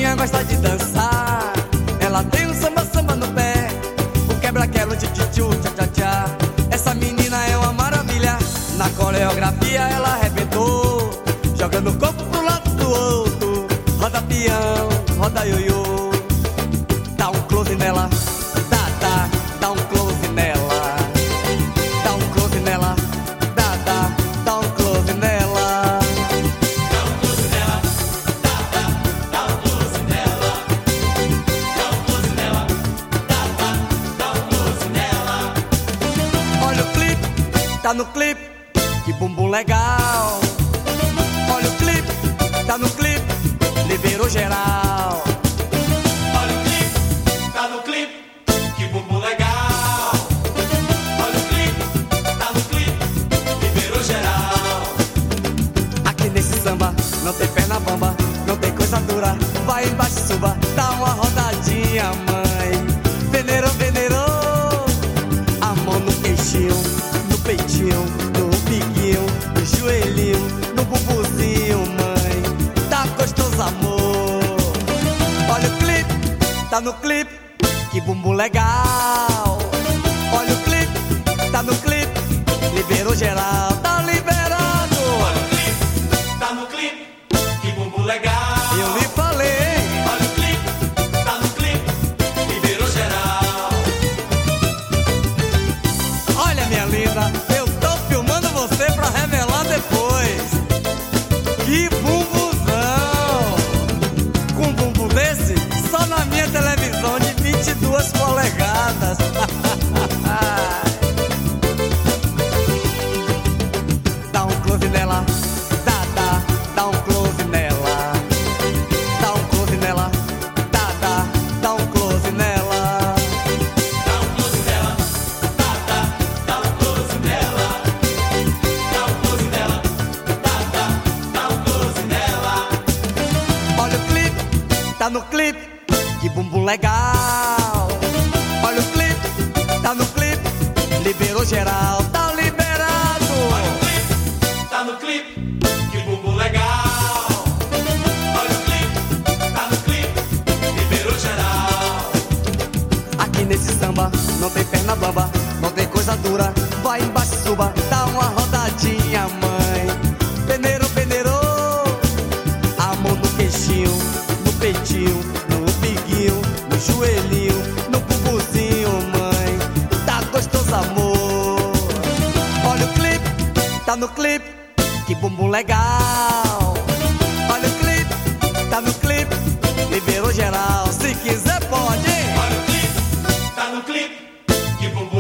novinha gosta de dançar. Ela tem um samba, samba no pé, o quebra-quebra, tchu-tchu, tchá-tchá-tchá. Essa menina é uma maravilha, na coreografia ela arrebentou, jogando o corpo pro lado do outro. Roda peão, roda ioiô, dá um close nela, dá um close nela, dá um close nela, dá um close nela, Dá um close nela, dá um close nela. Dá um close nela, dá um close nela. olha o clipe, tá no clipe, que bumbum legal. Olha o clipe, tá no clipe, liberou geral. Olha o clipe, tá no clipe, que bumbum legal. Olha o clipe, tá no clipe, liberou geral. Aqui nesse samba, não tem perna bamba, não tem coisa dura. Vai embaixo e suba, dá uma rodadinha, mãe. Venerou, venerou, a mão no queixinho, no peitinho, no biguinho, no joelhinho, no bubuzinho, mãe. Tá gostoso, amor. Olha o clipe, tá no clipe, que bumbum legal. Olha o clipe, tá no clipe, liberou geral, tá liberado. Olha o clipe, tá no clipe, que bumbum legal. Eu lhe falei, Olha o clipe, tá no clipe, liberou geral. olha minha linda, eu tô filmando você pra revelar depois. Que bumbuzão! Com um bumbum desse, só na minha televisão de 22 polegadas. Dá um close nela, dá um close nela. Dá um close nela, dá um close nela. Dá um close nela, dá um close nela. Dá um close nela, dá um close nela. Olha o clipe, tá no clipe, que bumbum legal. Olha o clipe, tá no clipe, liberou geral, tá liberado. Olha o clipe, tá no clipe, que bumbum legal. Olha o clipe, tá no clipe, liberou geral. Aqui nesse samba, não tem perna bamba, não tem coisa dura. Vai embaixo e suba, dá uma rodadinha, mãe. Peneirou, peneirou, a mão no queixinho, no peitinho, no biguinho, no joelhinho, no bubuzinho, mãe. Tá gostoso, amor. Olha o clipe, tá no clipe, que bumbum legal. Olha o clipe, tá no clipe, liberou geral. Se quiser pode, hein? Olha o clipe, tá no clipe, que bumbum